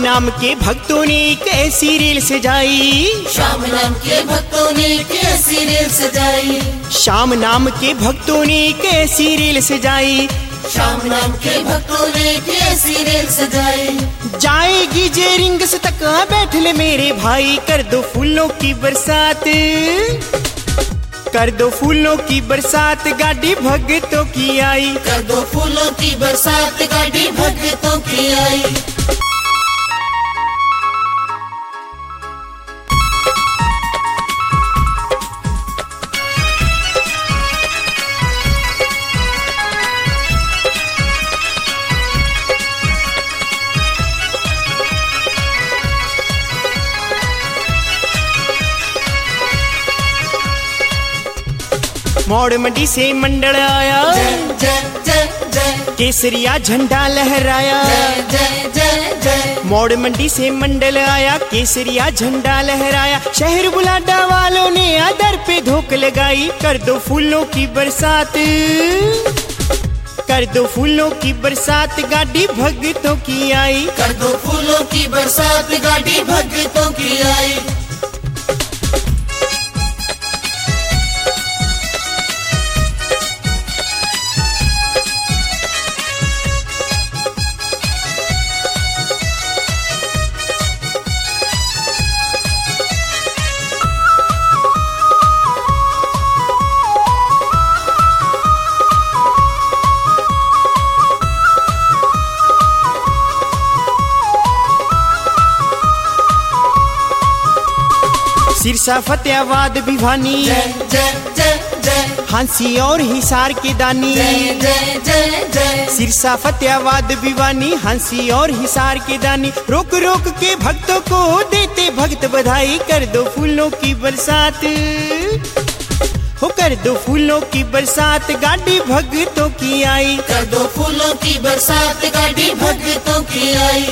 नाम के भक्तों ने एक ऐसी रेल सजाई, श्याम नाम के भक्तों ने एक ऐसी रेल सजाई, श्याम नाम के भक्तों ने एक ऐसी रेल सजाई, श्याम नाम के भक्तों ने एक ऐसी रेल सजाई। जाएगी जे रिंग से तक बैठ ले मेरे भाई, कर दो फूलों की बरसात, कर दो फूलों की बरसात, गाड़ी भक्तों की आई, कर दो फूलों की बरसात, गाड़ी भक्तों की आई। मोड़ मंडी से मंडल आया, जय जय जय जय, केसरिया झंडा लहराया, जय जय जय जय, मोड़ मंडी से मंडल आया, केसरिया झंडा लहराया, शहर बुलाडा वालों ने आदर पे धोख लगाई, कर दो फूलों की बरसात, कर दो फूलों की बरसात, गाड़ी भक्तों की आई, कर दो फूलों की बरसात, गाड़ी भक्तों की आई। सिरसा फतेहाबाद भिवानी, जय जय जय जय, हांसी और हिसार के दानी, जय जय जय जय, सिरसा फतेहाबाद भिवानी, हांसी और हिसार के दानी, रोक रोक के भक्तों को देते भक्त बधाई, कर दो फूलों की बरसात, हो कर दो फूलों की बरसात, गाड़ी भक्तों की आई, कर दो फूलों की बरसात, गाड़ी भक्तों की आई।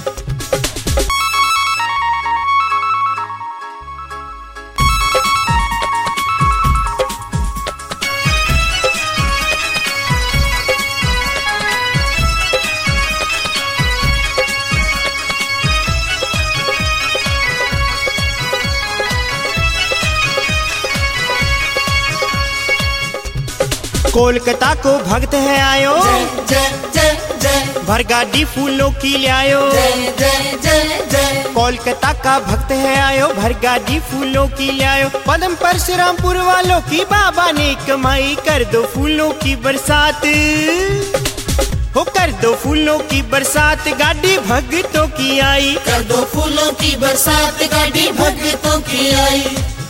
कोलकाता को भक्त है आयो, जय जय जय जय, भर गाड़ी फूलों की ले आयो, जय जय जय जय, कोलकाता का भक्त है आयो, भर गाड़ी फूलों की ले आयो, पदम परशुरामपुर वालों की बाबा ने कमाई, कर दो फूलों की बरसात, हो कर दो फूलों की बरसात, गाड़ी भक्तों की आई, कर दो फूलों की बरसात, गाड़ी भक्तों की आई।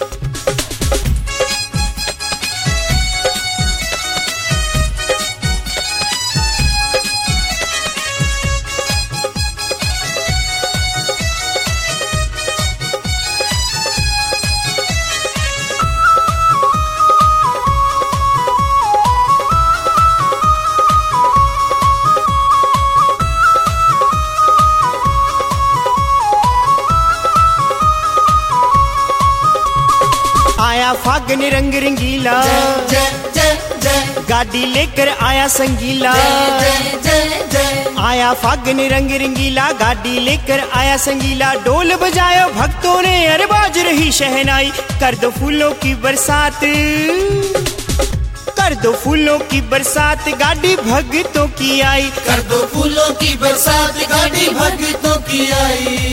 आया फागन रंग रंगीला, जय जय जय, गाड़ी लेकर आया संगीला, जय जय जय, आया फागन रंग रंगीला, गाड़ी लेकर आया संगीला, डोल बजायो भक्तों ने अरे बाज रही शहनाई, कर दो फूलों की बरसात, कर दो फूलों की बरसात, गाड़ी भक्तों की आई, कर दो फूलों की बरसात, गाड़ी भक्तों की आई।